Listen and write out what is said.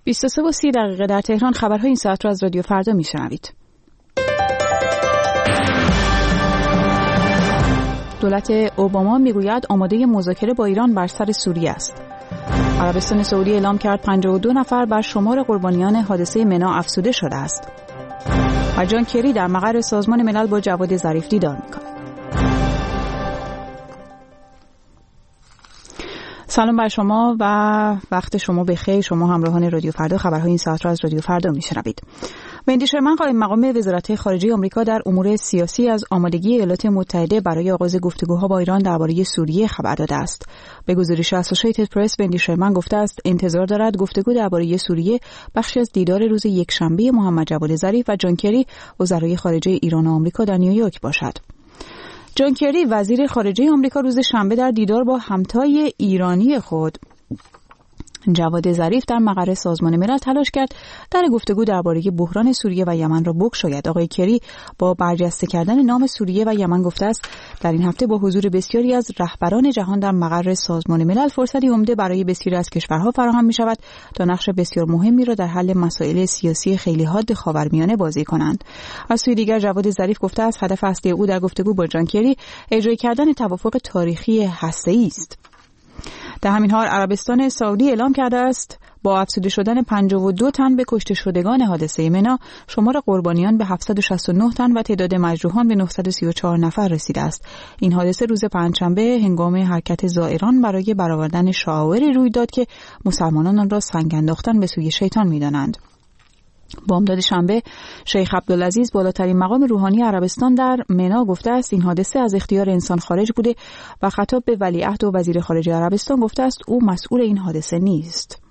23:30 در تهران. خبرهای این ساعت را از رادیو فردا میشنوید. دولت اوباما میگوید آماده مذاکره با ایران بر سر سوریه است. عربستان سعودی اعلام کرد 52 نفر بر شمار قربانیان حادثه منا افزوده شده است. و جان کری در مقر سازمان ملل با جواد ظریف دیدار می‌کند. سلام بر شما و وقت شما بخیر. شما همراهان رادیو فردا خبرهای این ساعت را از رادیو فردا میشنوید. وندی شرمن قائم مقام وزارت خارجه آمریکا در امور سیاسی از آمادگی ایالات متحده برای آغاز گفتگوها با ایران درباره سوریه خبر داده است. به گزارش اسوسییتد پرس وندی شرمن گفته است انتظار دارد گفتگو درباره سوریه بخشی از دیدار روز یکشنبه محمد جواد ظریف و جان کری وزرای خارجه ایران و آمریکا در نیویورک باشد. جان کری وزیر خارجه آمریکا روز شنبه در دیدار با همتای ایرانی خود جواد ظریف در مقر سازمان ملل تلاش کرد در گفتگو درباره بحران سوریه و یمن را بگشاید. آقای کری با برجسته کردن نام سوریه و یمن گفته است در این هفته با حضور بسیاری از رهبران جهان در مقر سازمان ملل فرصتی عمده برای بسیاری از کشورها فراهم می شود تا نقش بسیار مهمی را در حل مسائل سیاسی خیلی حاد خاورمیانه بازی کنند. از سوی دیگر جواد ظریف گفته است هدف اصلی او در گفتگو با جان کری اجرای کردن توافق تاریخی هسته‌ای است. در همین حال عربستان سعودی اعلام کرده است با افزوده شدن 52 تن به کشته شدگان حادثه منا شمار قربانیان به 769 تن و تعداد مجروحان به 934 نفر رسیده است. این حادثه روز پنجشنبه هنگام حرکت زائران برای برآوردن شعائری روی داد که مسلمانان آن را سنگ انداختن به سوی شیطان می‌دانند. بامداد شنبه شیخ عبدالعزیز بالاترین مقام روحانی عربستان در منا گفته است این حادثه از اختیار انسان خارج بوده و خطاب به ولیعهد و وزیر خارجه عربستان گفته است او مسئول این حادثه نیست.